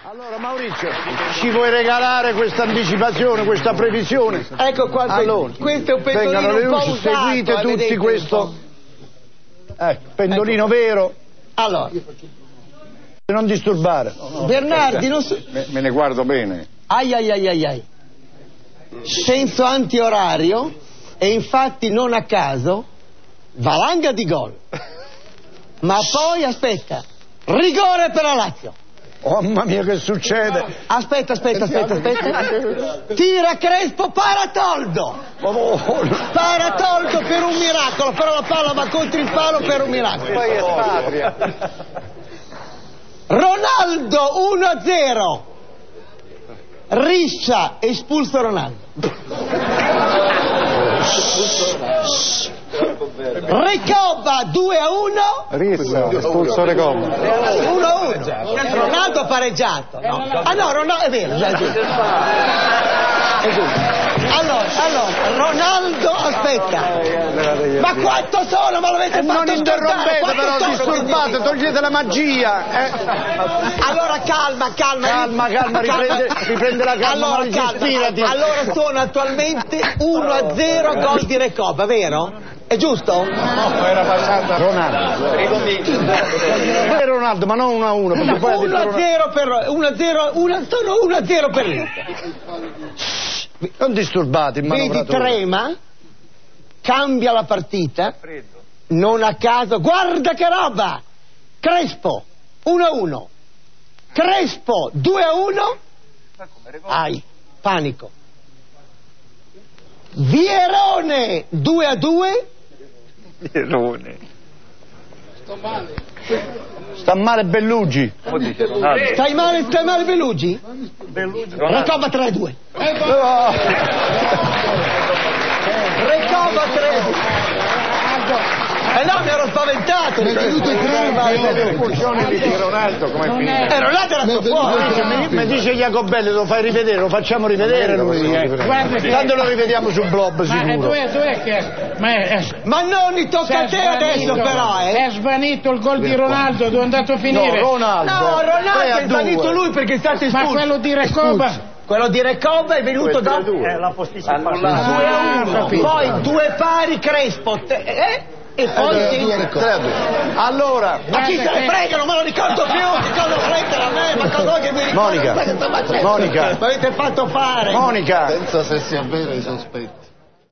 Allora Maurizio, ci vuoi regalare questa anticipazione, questa previsione? Ecco qua, allora, questo è un pendolino un po' usato, seguite tutti questo. Pendolino vero. Allora. Non disturbare. Bernardi, non so... me ne guardo bene. Ai. Senso antiorario e infatti non a caso valanga di gol. Ma poi aspetta, rigore per la Lazio. Oh mamma mia, che succede? Aspetta. Tira Crespo, Paratoldo. Paratoldo per un miracolo, però la palla va contro il palo per un miracolo. Poi è patria. Ronaldo 1-0. Riscia, espulso Ronaldo. Recoba 2-1. Rissa, espulso Recoba. 1-1. Ronaldo ha pareggiato. No. Ah no, Ronaldo è vero, è giusto. Allora, Ronaldo, aspetta. Ma quanto sono? Ma l'avete fatto? Non interrompete però, disturbate, togliete la magia. Allora calma, riprende la calma. Allora ispirati. Allora sono attualmente 1-0 gol di Recoba, vero? È giusto? No, era passata Ronaldo. Ronaldo, ma non 1-1. 1-0 per 1-0 per l'Inter. Non disturbate, vedi trema, cambia la partita, non a caso, guarda che roba! Crespo 1-1, Crespo 2-1, ai, panico. Vierone 2-2. Vierone. Sta male Bellugi. Stai male Bellugi? Recoba 3-2. Recoba 3-2. No, mi ero spaventato. Mi è venuto il crema. L'espulsione di Ronaldo, come è finita? Ronaldo era fuori. Mi dice Jacobelli, lo fai rivedere, lo facciamo rivedere lui. Tanto lo rivediamo sul blog sicuro. Dov'è che... Ma non mi tocca a te adesso però, È svanito il gol di Ronaldo, dove è andato a finire? No, Ronaldo è svanito lui perché è stato espulso. Ma quello di Recoba? Quello di Recoba è venuto dopo. La postissima 2-1. Poi 2 pari Crespo. E poi allora, ma chi se ne frega, non me lo ricordo più, che cosa fregano a me, ma cosa che mi ricordo? Monica, mi avete fatto fare? Monica, pensa se sia vero i sospetti.